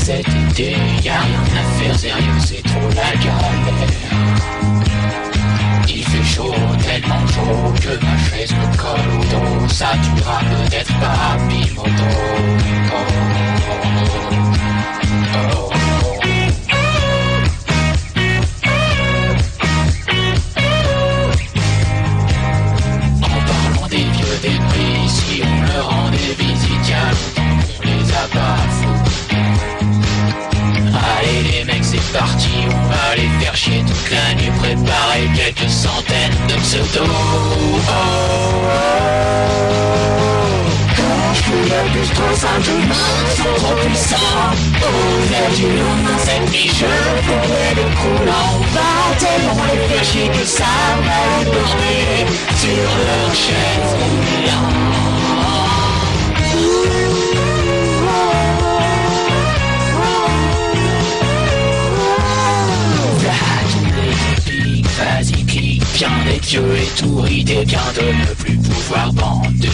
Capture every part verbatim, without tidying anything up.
cet été, y'a rien à faire, sérieux, c'est trop la galère. Il fait chaud, tellement chaud que ma chaise me colle au dos. Ça durera peut-être pas, Pimoto. Oh, oh, oh. En parlant des vieux débris, si on leur rendait visite, y'a longtemps qu'on les a pas foutus. Allez les mecs, c'est parti, on va les faire chier toute la nuit, préparer quelques centaines de pseudos. Oh, oh, oh. Quand je suis le plus trop simple, je me sens trop puissant. Au vert du lendemain, cette nuit, je ferai des croulants. On va tellement les faire chier que ça va les border sur leur chaise roulante. Vas-y clique, bien des yeux étourdis, t'es bien de ne plus pouvoir bander.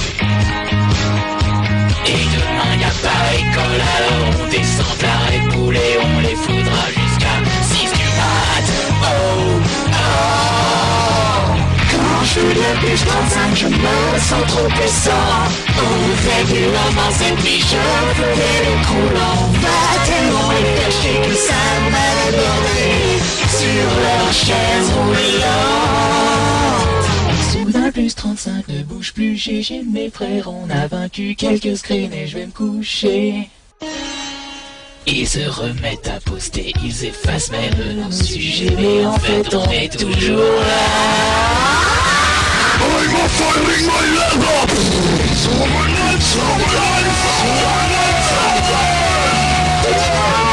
Et demain y'a pas école, alors on descend de la Red Bull et on les foudra jusqu'à six du mat. Oh, oh. Quand je suis le plus trente-cinq, je me sens trop puissant. Au régulièrement cette nuit, je ferai les croulants. Va tellement les faire chier que ça va déborder sur leur chaise roulante. Soudain plus trente-cinq, ne bouge plus, G G mes frères, on a vaincu quelques screens et je vais me coucher. Ils se remettent à poster, ils effacent même nos sujets, mais en fait on est toujours là. I'm a firing my level. Someone else, someone else, someone else, someone else.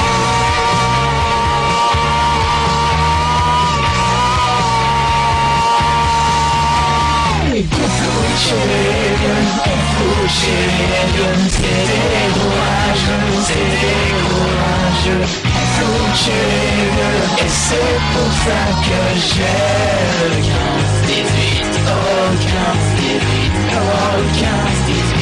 C'est des courageux, c'est des courageux, et c'est pour ça que j'ai le quinze dix-huit, oh quinze dix-huit, oh quinze dix-huit.